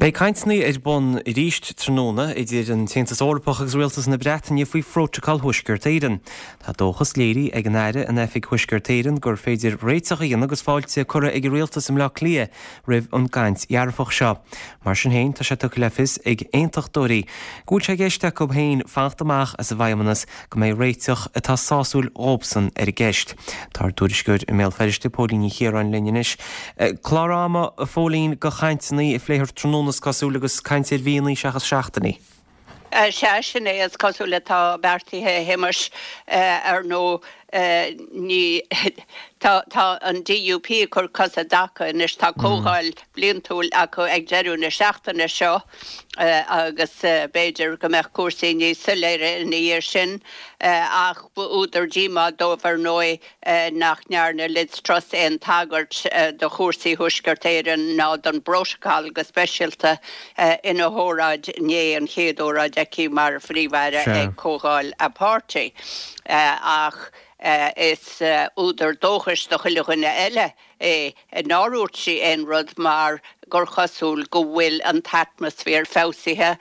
Bei caintní bun ríist tróna idir an Tiantas Eorpach agus rialtas na Breataine faoi fróteáil thuisceirtéireann. Tá dóchas léirí ag an aire an efig thuisceirtéireann gur féidir réiteach íon agus fáilte cura ag rialtas im le lia rih an gcaint jararfach seo. Mar sin héin tá sé tu lefis ag aontachtúirí. Gúil sé géiste go héin fachtamach as a bhaimimenas go mé réiteach atá sáúil óbsan ar gceist. Tá dúrisgur i mé feriste pólíní chéar an linneis. Chláráma a fólín go chaintní I phléithir trónas cosúlagus caintir bhíonaí seachas seachtaí. Sin é as cosúla tá beartaithe himars nó ní tá an DUP chur cosa dacha inis tá cógáil blionntúil acu ag dearú na seachtainna seo agus béidir go meach cuasaí níos suléire in dhéir sin ach úidir díma dómhar nói nach nearna lidstras an tagart do chósaí thuisceirtéireann ná don broseáil go speisialta ina hóráid né an chéadóráid aici mar phríomhhaire ag cógáil apáirtí ach is úidir dóchas do chuileanna eile náúirt sí an rud mar gur chosúil go bhfuil an atmosfér fásaithe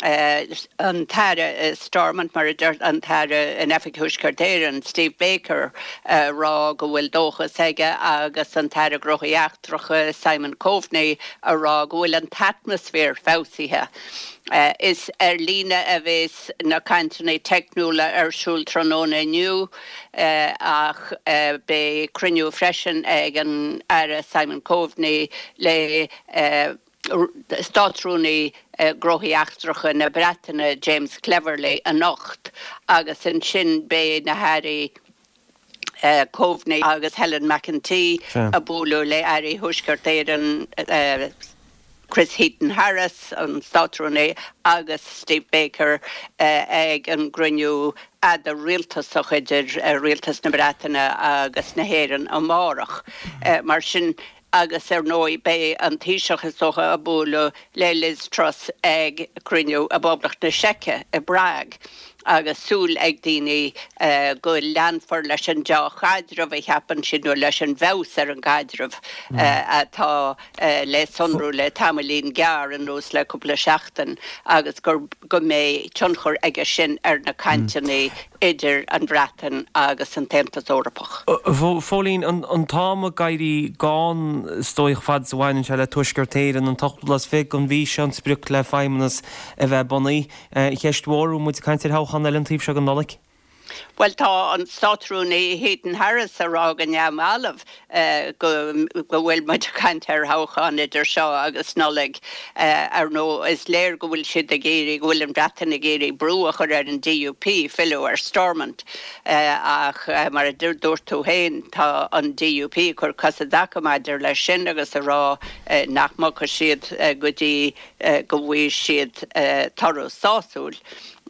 an taire Stormont mar an taire an efig thuisceirtéireann Steve Baker rá go bhfuil dóchas aige agus an taire grochaíachtracha Simon Coveney a rá go bhfuil an atmosfér fásaithe. Is lína a bhés na cantaí technúla siúil tróna nniu ach be cruniú freisin ag an aire Simon Coveney le státrúnaí grochaíachtracha na Breataine James Cleverly a nocht agus an sin bé na hairí Coveney agus Helen McEntee a búlú le airí thuisceirtéireann Chris Heaton Harris an státrúnaí agus Steve Baker ag an gruniú a rialtasach idir rialtas na Breataine agus na héireann an márach. Mar sin agus nói bé an tíiseach socha a búla le Liz Truss ag cruniú a boblach na Seice I Bragg agus súl ag daoine go leanfar leis an dá chaidirmh a cheapan sinú leis an bheas ar an gaidirmh atá le sonrú le tamilín gear an rús le cúpla seachtain agus go mé tionchur aige sin ar na cantaí idir an Breataine agus an Tiantas Eorpach. Fólín an táma gaiirí gáin stóich fad bhhainn se le tuisceirtéireann an tochtlas fig an bhí an spruc le feimimenas a bheith bunaí. Cheistmhórú mu caiintir háchan an tíb se an nolik? Well, tá an státrúnaí Heaton Harris ará an neamh go bhfuil muid cantar háchan idir seo agus nolig ar nó is léir go bhfuil siad a géirí go bhfuil an Breataine a géirí brúach ar an DUP fiú ar Stormont ach mar a dúirtú héin tá an DUP chur cosa dacha maidir le sin agus ará nach mocha siad go dtí go bhfuil siad tarú sáúil.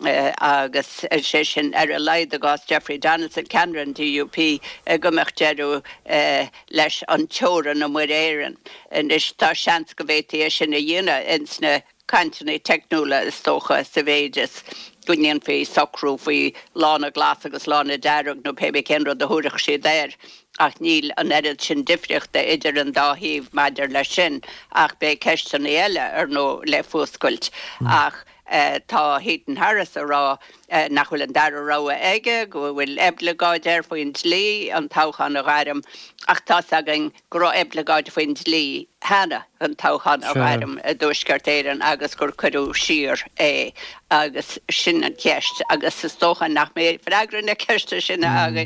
Agus sé sin ar a leid agus Jeffrey Donaldson Cameron DUP go meach dearú leis an teóran na muiréireann. Is tá seans go bhfuil sin a dhéine ins na cantaí technúla is tócha sa bhéidir. Gúinean fé socrú faoi lána glas agus lána dearug nó pe cenra de thuireach sé déir ach níl an erid sin difriochta idir an dáhíomh maidir le sin ach be ceistan eile ar nó le fúscailt ach tá Heaton Harris ará nach bhfuil an dara ráha aige go bhfuil eblegáid ar faoin tlí an táchan a gairim ach tá agan gro eblegáid faoin tlí hena an táchan a gairim a dúisceirtéireann agus gur chuú siar agus sin an ceist agus is tóchan nach mé freagrann na ceiste sin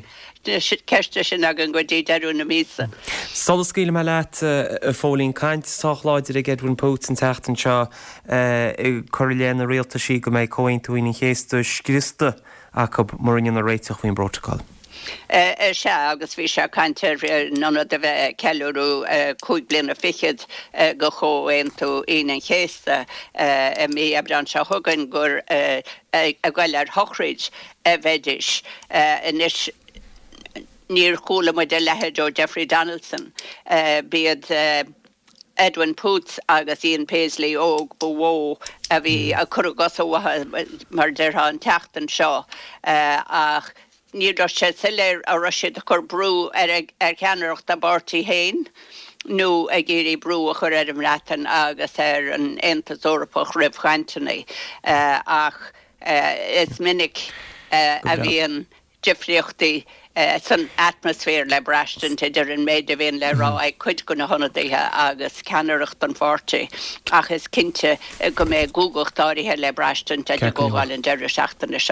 ceiste sin agan go dtí dearú na mísa. Solas cíle me leat a fólín caint sáchláidir ag Edwin Post an teachtain seo choirléanna réalta sí go méid cóhaintúoine chéasta scrista acu maríonn a réiteach faoin brotaáil. Se agus bhí se cantar nona de bheith ceúú 5 bliana fichiid go chóhaintú íon chéasta mí ebran se thugann gur a ghail ar Hochridge bheidis inis níor chúla mu de lehead ó Jeffrey Donaldson bíad Edwin Poots agus Ian Paisley óg bhó a bhí a chur gosa mar deirtha an teachtain seo ach níor sé léir a siad chur brú ar ceanaireacht a bartaí héin nó a géirí brú chu am ratan agus an entasórapach ribhchaintena ach is minic a bhíon difriochtaí san atmosfér le brastan idir an méid a bhíon le rá ag chuid go na honadaithe agus ceannaireacht an fáte ach is cinnte go mé gúgachtáirithe le brastan idir ggóháil an deire seachtainna